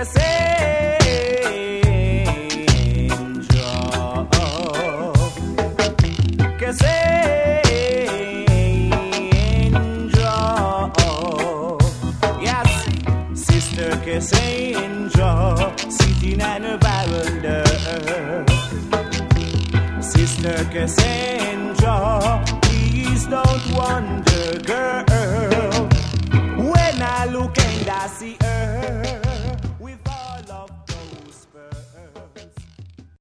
Cassandra, please don't wonder, girl, when I look and I see her.